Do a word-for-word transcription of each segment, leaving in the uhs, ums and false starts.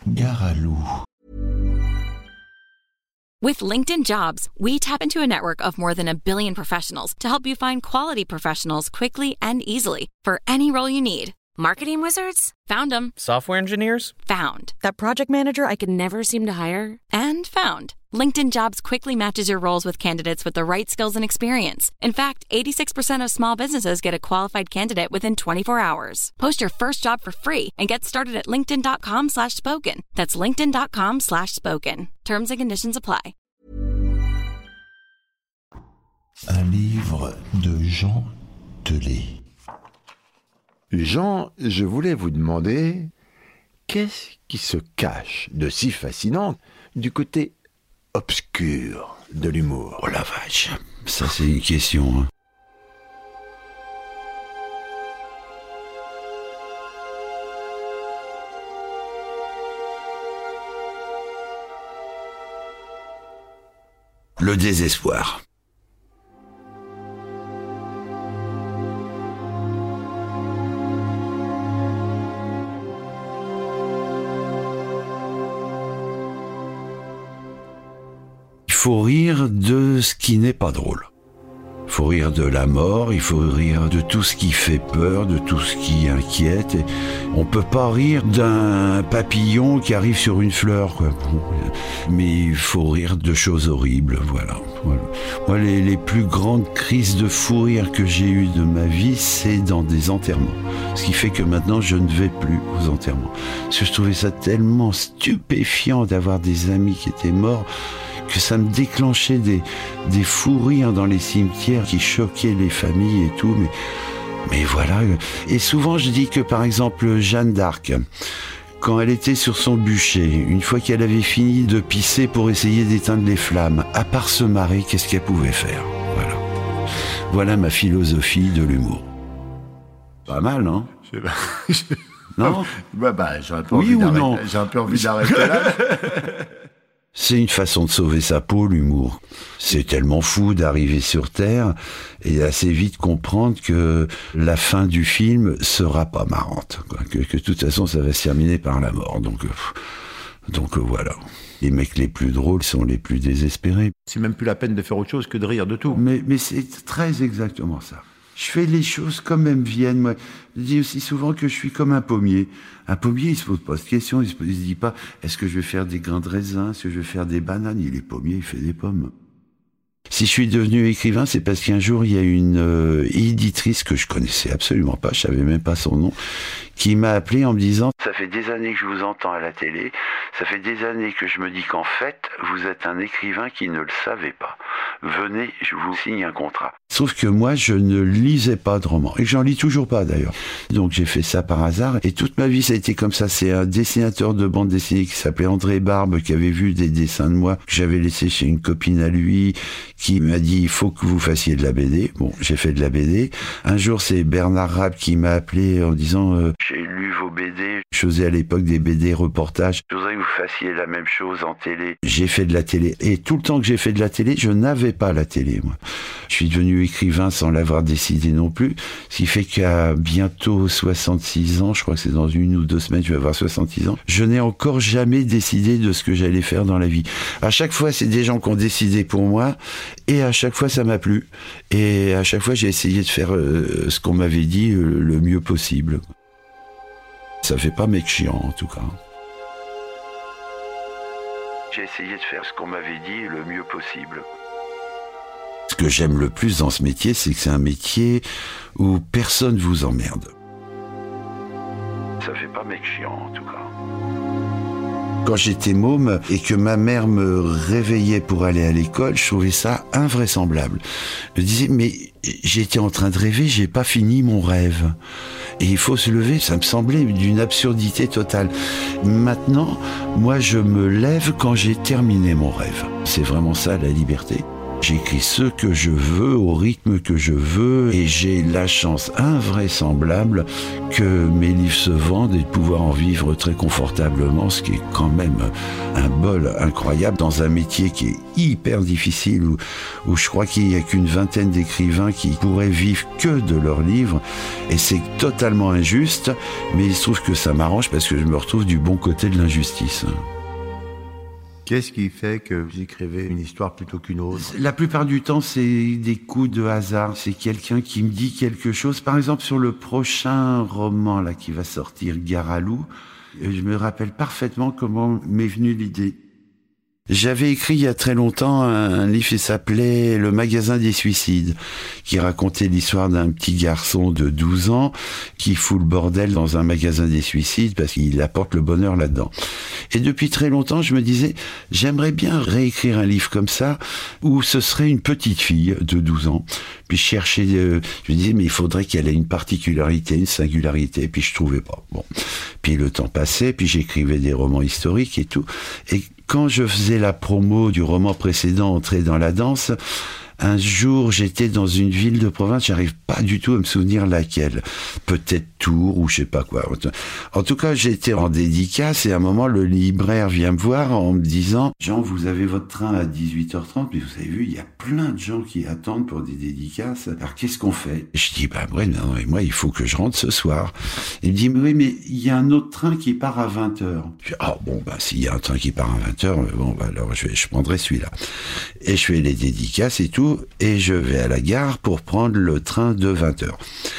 Gare à loup. With LinkedIn Jobs, we tap into a network of more than a billion professionals to help you find quality professionals quickly and easily for any role you need. Marketing wizards? Found them. Software engineers? Found. That project manager I could never seem to hire? And found. LinkedIn Jobs quickly matches your roles with candidates with the right skills and experience. In fact, eighty-six percent of small businesses get a qualified candidate within twenty-four hours. Post your first job for free and get started at linkedin.com slash spoken. That's linkedin.com slash spoken. Terms and conditions apply. Un livre de Jean Telet. Jean, je voulais vous demander, qu'est-ce qui se cache de si fascinant du côté obscur de l'humour? Oh la vache, ça c'est une question. Hein. Le désespoir. Il faut rire de ce qui n'est pas drôle. Il faut rire de la mort, il faut rire de tout ce qui fait peur, de tout ce qui inquiète. Et on peut pas rire d'un papillon qui arrive sur une fleur, quoi. Mais il faut rire de choses horribles, voilà. voilà. Moi, les, les plus grandes crises de fou rire que j'ai eues de ma vie, c'est dans des enterrements. Ce qui fait que maintenant, je ne vais plus aux enterrements. Parce que je trouvais ça tellement stupéfiant d'avoir des amis qui étaient morts, que ça me déclenchait des, des fous rires dans les cimetières qui choquaient les familles et tout, mais, mais voilà. Et souvent, je dis que, par exemple, Jeanne d'Arc, quand elle était sur son bûcher, une fois qu'elle avait fini de pisser pour essayer d'éteindre les flammes, à part se marrer, qu'est-ce qu'elle pouvait faire? Voilà. Voilà ma philosophie de l'humour. Pas mal, non? Je sais pas. Je... Non? Bah, bah, j'ai un peu oui envie ou non? J'ai un peu envie d'arrêter là. C'est une façon de sauver sa peau, l'humour. C'est tellement fou d'arriver sur Terre et assez vite comprendre que la fin du film sera pas marrante, quoi. Que, que de toute façon, ça va se terminer par la mort. Donc, euh, donc euh, voilà. Les mecs les plus drôles sont les plus désespérés. C'est même plus la peine de faire autre chose que de rire de tout. Mais, mais c'est très exactement ça. Je fais les choses comme elles me viennent. Moi, je dis aussi souvent que je suis comme un pommier. Un pommier, il se pose pas de questions. Il se, il se dit pas, est-ce que je vais faire des grains de raisin? Est-ce que je vais faire des bananes? Il est pommier, il fait des pommes. Si je suis devenu écrivain, c'est parce qu'un jour, il y a une euh, éditrice que je connaissais absolument pas, je savais même pas son nom, qui m'a appelé en me disant « Ça fait des années que je vous entends à la télé, ça fait des années que je me dis qu'en fait, vous êtes un écrivain qui ne le savait pas. Venez, je vous signe un contrat. » Sauf que moi, je ne lisais pas de romans, et j'en lis toujours pas d'ailleurs. Donc j'ai fait ça par hasard, et toute ma vie, ça a été comme ça. C'est un dessinateur de bande dessinée qui s'appelait André Barbe, qui avait vu des dessins de moi, que j'avais laissé chez une copine à lui, qui m'a dit, il faut que vous fassiez de la B D. Bon, j'ai fait de la B D. Un jour, c'est Bernard Rapp qui m'a appelé en disant, euh, j'ai lu vos B D. Je faisais à l'époque des B D reportages. Je voudrais que vous fassiez la même chose en télé. J'ai fait de la télé. Et tout le temps que j'ai fait de la télé, je n'avais pas la télé, moi. Je suis devenu écrivain sans l'avoir décidé non plus. Ce qui fait qu'à bientôt soixante-six ans, je crois que c'est dans une ou deux semaines, je vais avoir soixante-six ans, je n'ai encore jamais décidé de ce que j'allais faire dans la vie. À chaque fois, c'est des gens qui ont décidé pour moi. Et à chaque fois, ça m'a plu. Et à chaque fois, j'ai essayé de faire euh, ce qu'on m'avait dit euh, le mieux possible. Ça fait pas mec chiant, en tout cas. J'ai essayé de faire ce qu'on m'avait dit le mieux possible. Ce que j'aime le plus dans ce métier, c'est que c'est un métier où personne vous emmerde. Ça fait pas mec chiant, en tout cas. Quand j'étais môme et que ma mère me réveillait pour aller à l'école, je trouvais ça invraisemblable. Je me disais, mais j'étais en train de rêver, j'ai pas fini mon rêve. Et il faut se lever, ça me semblait d'une absurdité totale. Maintenant, moi je me lève quand j'ai terminé mon rêve. C'est vraiment ça la liberté. J'écris ce que je veux, au rythme que je veux, et j'ai la chance invraisemblable que mes livres se vendent et de pouvoir en vivre très confortablement, ce qui est quand même un bol incroyable dans un métier qui est hyper difficile, où, où je crois qu'il n'y a qu'une vingtaine d'écrivains qui pourraient vivre que de leurs livres, et c'est totalement injuste, mais il se trouve que ça m'arrange parce que je me retrouve du bon côté de l'injustice. Qu'est-ce qui fait que vous écrivez une histoire plutôt qu'une autre ? La plupart du temps, c'est des coups de hasard. C'est quelqu'un qui me dit quelque chose. Par exemple, sur le prochain roman là qui va sortir, Gare à loup, je me rappelle parfaitement comment m'est venue l'idée. J'avais écrit il y a très longtemps un livre qui s'appelait Le magasin des suicides, qui racontait l'histoire d'un petit garçon de douze ans qui fout le bordel dans un magasin des suicides parce qu'il apporte le bonheur là-dedans. Et depuis très longtemps, je me disais, j'aimerais bien réécrire un livre comme ça, où ce serait une petite fille de douze ans. Puis je cherchais, euh, je me disais, mais il faudrait qu'elle ait une particularité, une singularité, puis je trouvais pas. Bon. Puis le temps passait, puis j'écrivais des romans historiques et tout. Et quand je faisais la promo du roman précédent, Entrer dans la danse, un jour, j'étais dans une ville de province, j'arrive pas du tout à me souvenir laquelle. Peut-être Tours ou je sais pas quoi. En tout cas, j'étais en dédicace et à un moment, le libraire vient me voir en me disant « Jean, vous avez votre train à dix-huit heures trente, mais vous avez vu, il y a plein de gens qui attendent pour des dédicaces. Alors, qu'est-ce qu'on fait ?» Je dis « Bah, ouais, non, mais moi, il faut que je rentre ce soir. » Il me dit « Oui, mais il y a un autre train qui part à vingt heures. » Je dis « Ah, bon, bah, s'il y a un train qui part à vingt heures, bon, bah, alors, je, vais, je prendrai celui-là. » Et je fais les dédicaces et tout. Et je vais à la gare pour prendre le train de vingt heures.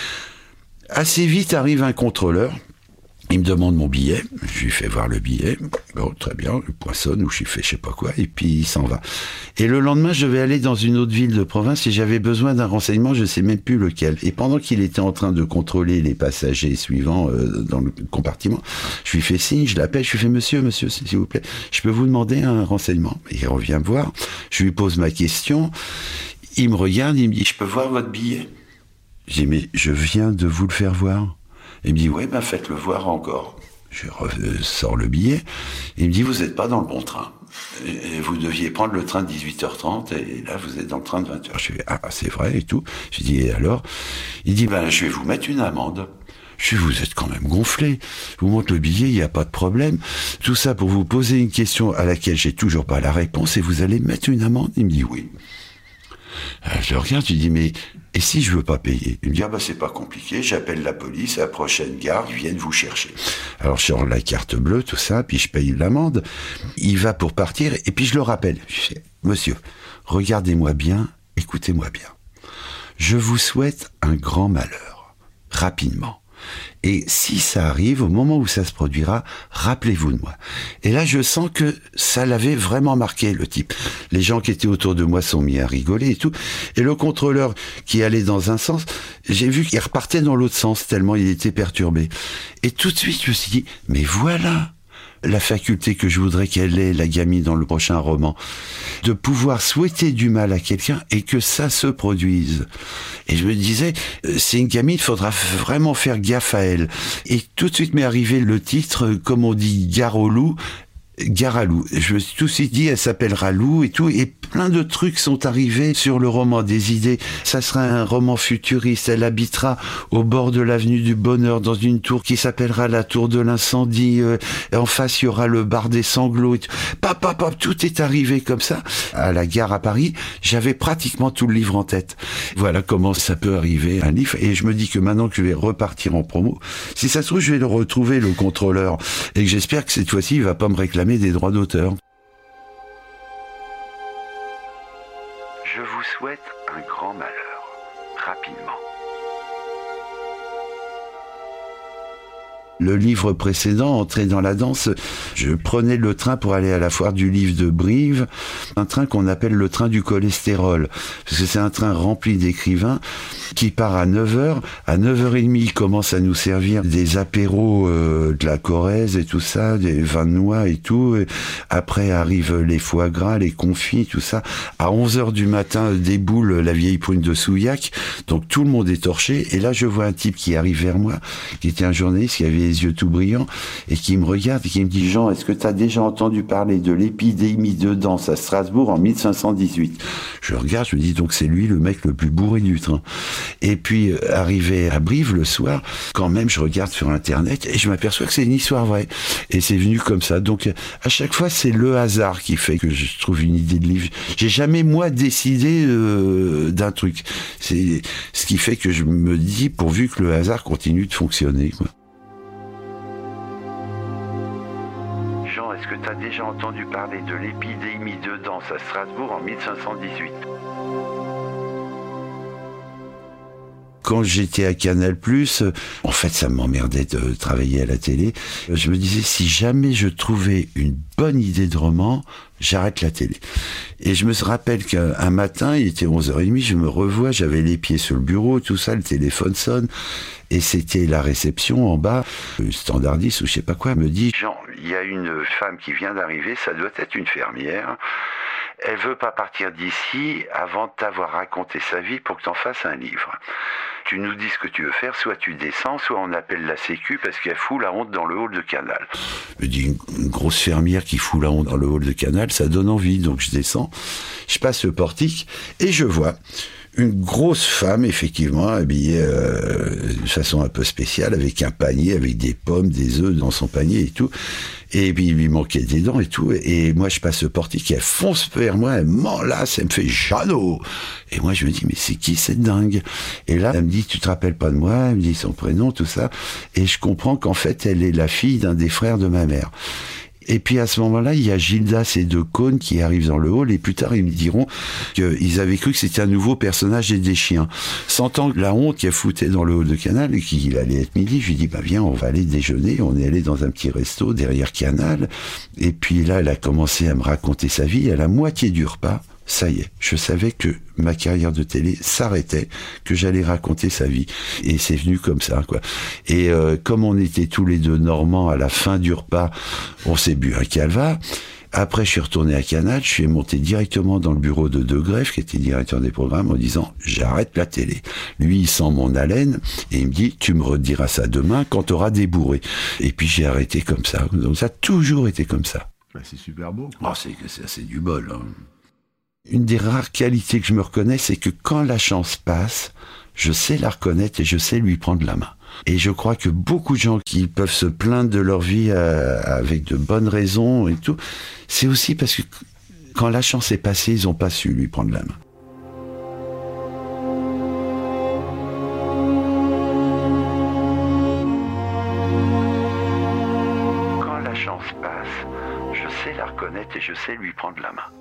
Assez vite arrive un contrôleur, il me demande mon billet, je lui fais voir le billet, bon, très bien, je poinçonne ou je lui fais je sais pas quoi, et puis il s'en va. Et le lendemain, je vais aller dans une autre ville de province et j'avais besoin d'un renseignement, je sais même plus lequel. Et pendant qu'il était en train de contrôler les passagers suivants euh, dans le compartiment, je lui fais signe, je l'appelle, je lui fais monsieur, monsieur, s'il vous plaît, je peux vous demander un renseignement. Et il revient me voir, je lui pose ma question. Il me regarde, il me dit, je peux voir votre billet ? Je dis, mais je viens de vous le faire voir. Il me dit, ouais, ben faites-le voir encore. Je sors le billet. Il me dit, vous n'êtes pas dans le bon train. Et vous deviez prendre le train de dix-huit heures trente et là, vous êtes dans le train de vingt heures. Je dis, ah, c'est vrai et tout. Je dis, et alors ? Il dit, ben, je vais vous mettre une amende. Je dis, vous êtes quand même gonflé. Je vous montre le billet, il n'y a pas de problème. Tout ça pour vous poser une question à laquelle j'ai toujours pas la réponse et vous allez mettre une amende ? Il me dit, oui. Je le regarde, je lui dis, mais et si je veux pas payer ? Il me dit, ah bah c'est pas compliqué, j'appelle la police, à la prochaine gare, ils viennent vous chercher. Alors je sors la carte bleue, tout ça, puis je paye l'amende. Il va pour partir, et puis je le rappelle. Je dis, monsieur, regardez-moi bien, écoutez-moi bien. Je vous souhaite un grand malheur, rapidement. Et si ça arrive, au moment où ça se produira, rappelez-vous de moi. Et là, je sens que ça l'avait vraiment marqué, le type. Les gens qui étaient autour de moi sont mis à rigoler et tout. Et le contrôleur qui allait dans un sens, j'ai vu qu'il repartait dans l'autre sens, tellement il était perturbé. Et tout de suite, je me suis dit, mais voilà la faculté que je voudrais qu'elle ait, la gamine, dans le prochain roman, de pouvoir souhaiter du mal à quelqu'un et que ça se produise. Et je me disais, c'est une gamine, il faudra vraiment faire gaffe à elle. Et tout de suite m'est arrivé le titre, comme on dit, Gare au loup, Gare à loup. Je me suis tout de suite dit, elle s'appellera Loup et tout, et plein de trucs sont arrivés sur le roman, des idées. Ça sera un roman futuriste, elle habitera au bord de l'avenue du Bonheur, dans une tour qui s'appellera la tour de l'incendie, euh, et en face il y aura le bar des sanglots, et tout. Pap, pap, pap, tout est arrivé comme ça. À la gare à Paris, j'avais pratiquement tout le livre en tête. Voilà comment ça peut arriver, un livre, et je me dis que maintenant que je vais repartir en promo, si ça se trouve, je vais le retrouver, le contrôleur, et que j'espère que cette fois-ci, il va pas me réclamer des droits d'auteur. Je vous souhaite un grand malheur, rapidement. Le livre précédent, Entrer dans la danse, je prenais le train pour aller à la foire du livre de Brive, un train qu'on appelle le train du cholestérol, parce que c'est un train rempli d'écrivains qui part à neuf heures. À neuf heures trente, il commence à nous servir des apéros, euh, de la Corrèze et tout ça, des vins de noix et tout. Et après arrivent les foie gras, les confits, tout ça. À onze heures du matin, déboule la vieille prune de Souillac. Donc tout le monde est torché. Et là, je vois un type qui arrive vers moi, qui était un journaliste qui avait les yeux tout brillants, et qui me regarde et qui me dit « Jean, est-ce que tu as déjà entendu parler de l'épidémie de danse à Strasbourg en mille cinq cent dix-huit ?» Je regarde, je me dis donc c'est lui le mec le plus bourré du train. Et puis, euh, arrivé à Brive le soir, quand même, je regarde sur Internet et je m'aperçois que c'est une histoire vraie. Et c'est venu comme ça. Donc, à chaque fois, c'est le hasard qui fait que je trouve une idée de livre. J'ai jamais, moi, décidé euh, d'un truc. C'est ce qui fait que je me dis, pourvu que le hasard continue de fonctionner, quoi. Jean, est-ce que tu as déjà entendu parler de l'épidémie de danse à Strasbourg en mille cinq cent dix-huit ? Quand j'étais à Canal+, en fait, ça m'emmerdait de travailler à la télé. Je me disais, si jamais je trouvais une bonne idée de roman, j'arrête la télé. Et je me rappelle qu'un matin, il était onze heures trente, je me revois, j'avais les pieds sur le bureau, tout ça, le téléphone sonne, et c'était la réception en bas, le standardiste ou je sais pas quoi, me dit « Jean, il y a une femme qui vient d'arriver, ça doit être une fermière. Elle veut pas partir d'ici avant de t'avoir raconté sa vie pour que t'en fasses un livre. Tu nous dis ce que tu veux faire, soit tu descends, soit on appelle la sécu parce qu'elle fout la honte dans le hall de Canal. » Je me dis, une, une grosse fermière qui fout la honte dans le hall de Canal, ça donne envie. Donc je descends, je passe le portique et je vois une grosse femme, effectivement, habillée euh, de façon un peu spéciale, avec un panier, avec des pommes, des œufs dans son panier et tout. Et puis il lui manquait des dents et tout. Et moi, je passe le portique, elle fonce vers moi, elle m'enlace, elle me fait « Jeannot !» Et moi, je me dis « Mais c'est qui cette dingue ?» Et là, elle me dit « Tu te rappelles pas de moi ?» Elle me dit son prénom, tout ça. Et je comprends qu'en fait, elle est la fille d'un des frères de ma mère. Et puis à ce moment-là, il y a Gildas et De Caunes qui arrivent dans le hall, et plus tard ils me diront qu'ils avaient cru que c'était un nouveau personnage et des chiens. Sentant la honte qu'elle foutait dans le hall de Canal et qu'il allait être midi, je lui dis bah viens, on va aller déjeuner. On est allé dans un petit resto derrière Canal, et puis là elle a commencé à me raconter sa vie. À la moitié du repas, ça y est, je savais que ma carrière de télé s'arrêtait, que j'allais raconter sa vie. Et c'est venu comme ça, quoi. Et euh, comme on était tous les deux normands, à la fin du repas, on s'est bu un calva. Après, je suis retourné à Canal, je suis monté directement dans le bureau de De Greef, qui était directeur des programmes, en disant « J'arrête la télé ». Lui, il sent mon haleine, et il me dit « Tu me rediras ça demain quand t'auras débourré ». Et puis j'ai arrêté comme ça. Donc ça a toujours été comme ça. Bah, c'est super beau, quoi. Oh, c'est, c'est, c'est du bol, hein. Une des rares qualités que je me reconnais, c'est que quand la chance passe, je sais la reconnaître et je sais lui prendre la main. Et je crois que beaucoup de gens qui peuvent se plaindre de leur vie euh, avec de bonnes raisons et tout, c'est aussi parce que quand la chance est passée, ils n'ont pas su lui prendre la main. Quand la chance passe, je sais la reconnaître et je sais lui prendre la main.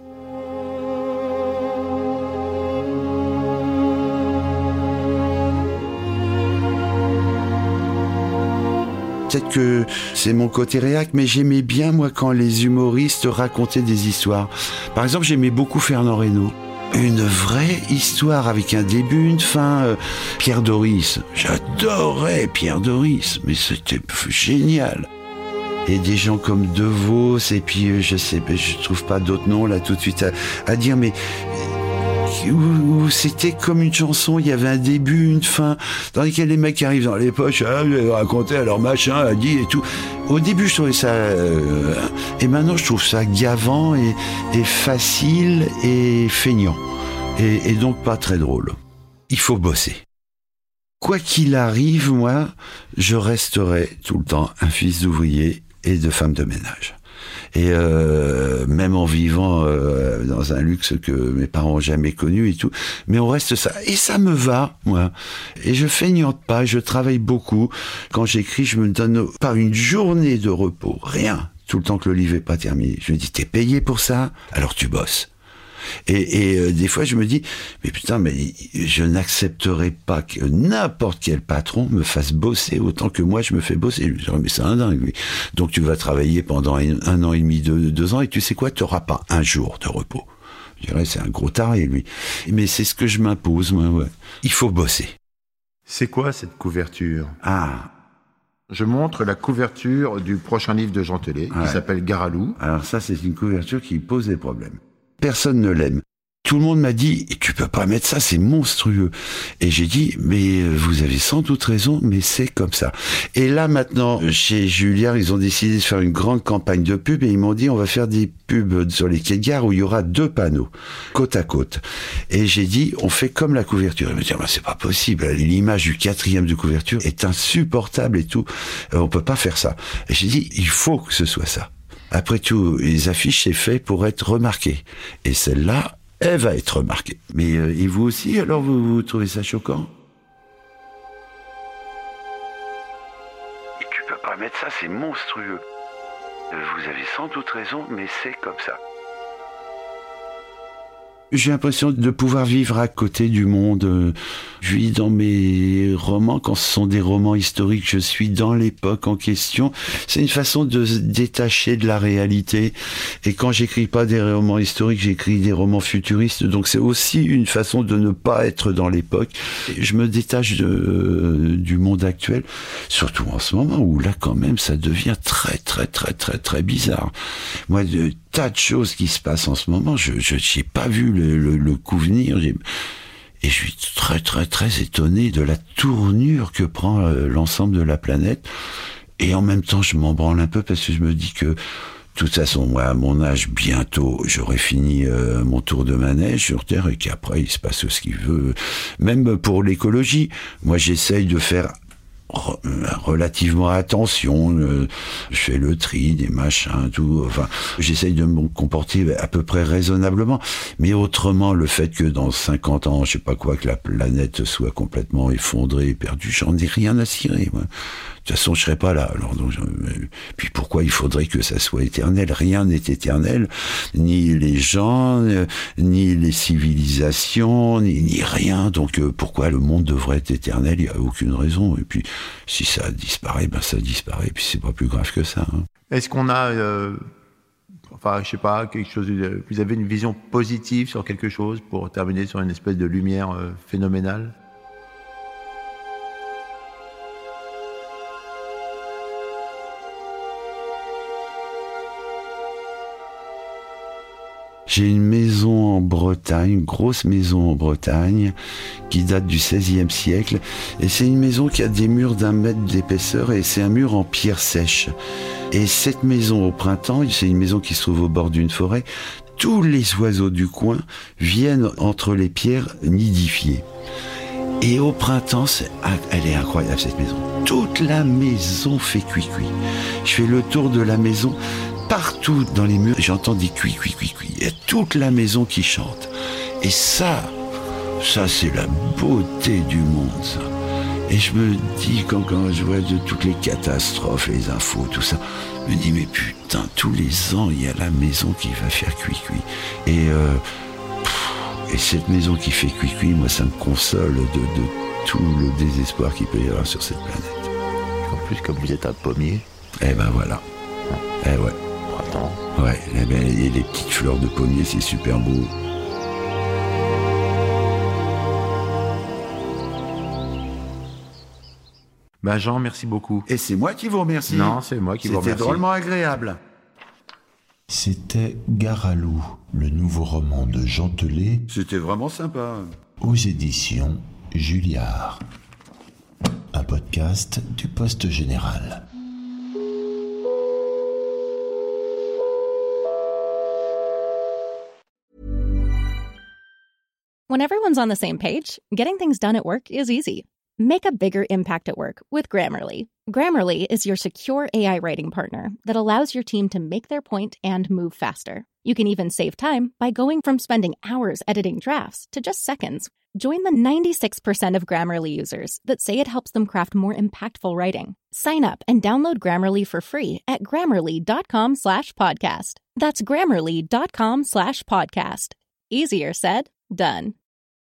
Peut-être que c'est mon côté réac, mais j'aimais bien, moi, quand les humoristes racontaient des histoires. Par exemple, j'aimais beaucoup Fernand Reynaud. Une vraie histoire avec un début, une fin. Euh, Pierre Doris. J'adorais Pierre Doris, mais c'était génial. Et des gens comme De Vos, et puis, euh, je sais, je trouve pas d'autres noms là tout de suite à, à dire, mais... Où, où c'était comme une chanson, il y avait un début, une fin, dans lesquels les mecs arrivent dans les poches, ah, je vais raconter, alors machin a dit et tout. Au début, je trouvais ça, euh, et maintenant je trouve ça gavant et, et facile et feignant, et, et donc pas très drôle. Il faut bosser. Quoi qu'il arrive, moi, je resterai tout le temps un fils d'ouvrier et de femme de ménage. Et euh, même en vivant euh, dans un luxe que mes parents n'ont jamais connu et tout, mais on reste ça. Et ça me va, moi. Et je feignante pas, je travaille beaucoup. Quand j'écris, je me donne pas une journée de repos, rien. Tout le temps que le livre est pas terminé. Je me dis, t'es payé pour ça, alors tu bosses. Et, et euh, des fois, je me dis, mais putain, mais je n'accepterai pas que n'importe quel patron me fasse bosser autant que moi je me fais bosser. Je me dis, mais c'est un dingue, lui. Donc tu vas travailler pendant un, un an et demi, deux, deux ans, et tu sais quoi, tu n'auras pas un jour de repos. Je dirais, c'est un gros taré, lui. Mais c'est ce que je m'impose, moi, ouais. Il faut bosser. C'est quoi cette couverture ? Ah. Je montre la couverture du prochain livre de Jean Telet, ouais. Qui s'appelle Gare à loup. Alors ça, c'est une couverture qui pose des problèmes. Personne ne l'aime. Tout le monde m'a dit, tu peux pas mettre ça, c'est monstrueux. Et j'ai dit, mais vous avez sans doute raison, mais c'est comme ça. Et là, maintenant, chez Julliard, ils ont décidé de faire une grande campagne de pub et ils m'ont dit, on va faire des pubs sur les quais de gare où il y aura deux panneaux, côte à côte. Et j'ai dit, on fait comme la couverture. Ils me disent, bah, c'est pas possible, l'image du quatrième de couverture est insupportable et tout. On peut pas faire ça. Et j'ai dit, il faut que ce soit ça. Après tout, les affiches, c'est fait pour être remarquées. Et celle-là, elle va être remarquée. Mais euh, et vous aussi, alors vous, vous trouvez ça choquant? Et tu peux pas mettre ça, c'est monstrueux. Vous avez sans doute raison, mais c'est comme ça. J'ai l'impression de pouvoir vivre à côté du monde. Je vis dans mes romans, quand ce sont des romans historiques, je suis dans l'époque en question. C'est une façon de se détacher de la réalité. Et quand j'écris pas des romans historiques, j'écris des romans futuristes. Donc c'est aussi une façon de ne pas être dans l'époque. Je me détache de, du monde actuel, surtout en ce moment où là quand même ça devient très très très très très bizarre. Moi, de tas de choses qui se passent en ce moment, je je j'ai pas vu le, le, le coup venir. J'ai... Et je suis très très très étonné de la tournure que prend euh, l'ensemble de la planète. Et en même temps, je m'en branle un peu parce que je me dis que, de toute façon, moi, à mon âge, bientôt, j'aurai fini euh, mon tour de manège sur Terre et qu'après, il se passe ce qu'il veut. Même pour l'écologie, moi, j'essaye de faire relativement attention, euh, je fais le tri des machins, tout, enfin, j'essaye de me comporter à peu près raisonnablement, mais autrement, le fait que dans cinquante ans, je sais pas quoi, que la planète soit complètement effondrée, perdue, j'en ai rien à cirer, moi. De toute façon, je serais pas là. Alors, donc, je... puis pourquoi il faudrait que ça soit éternel? Rien n'est éternel, ni les gens, ni les civilisations, ni, ni rien. Donc, euh, pourquoi le monde devrait être éternel? Il y a aucune raison. Et puis, si ça disparaît, ben ça disparaît. Puis c'est pas plus grave que ça. Hein. Est-ce qu'on a, euh, enfin, je sais pas, quelque chose. De, vous avez une vision positive sur quelque chose pour terminer sur une espèce de lumière euh, phénoménale? J'ai une maison en Bretagne, une grosse maison en Bretagne, qui date du seizième siècle. Et c'est une maison qui a des murs d'un mètre d'épaisseur et c'est un mur en pierre sèche. Et cette maison, au printemps, c'est une maison qui se trouve au bord d'une forêt, tous les oiseaux du coin viennent entre les pierres nidifier. Et au printemps, c'est, elle est incroyable cette maison. Toute la maison fait cuit-cuit. Je fais le tour de la maison. Partout dans les murs, j'entends des cuits, cuits, cuits, cuits. Il y a toute la maison qui chante. Et ça, ça c'est la beauté du monde, ça. Et je me dis, quand, quand je vois de toutes les catastrophes, les infos, tout ça, je me dis, mais putain, tous les ans, il y a la maison qui va faire cuit-cuit. Et, euh, et cette maison qui fait cuit-cuit, moi, ça me console de, de tout le désespoir qu'il peut y avoir sur cette planète. En plus, comme vous êtes un pommier. Eh ben voilà. Eh ouais. Printemps. Ouais, eh ben, et les petites fleurs de pommier, c'est super beau. Ben Jean, merci beaucoup. Et c'est moi qui vous remercie. Non, c'est moi qui vous remercie. C'était drôlement agréable. C'était Gare à loup, le nouveau roman de Jean Telet. C'était vraiment sympa. Aux éditions Julliard. Un podcast du Poste Général. When everyone's on the same page, getting things done at work is easy. Make a bigger impact at work with Grammarly. Grammarly is your secure A I writing partner that allows your team to make their point and move faster. You can even save time by going from spending hours editing drafts to just seconds. Join the ninety-six percent of Grammarly users that say it helps them craft more impactful writing. Sign up and download Grammarly for free at grammarly.com slash podcast. That's grammarly.com slash podcast. Easier said, done.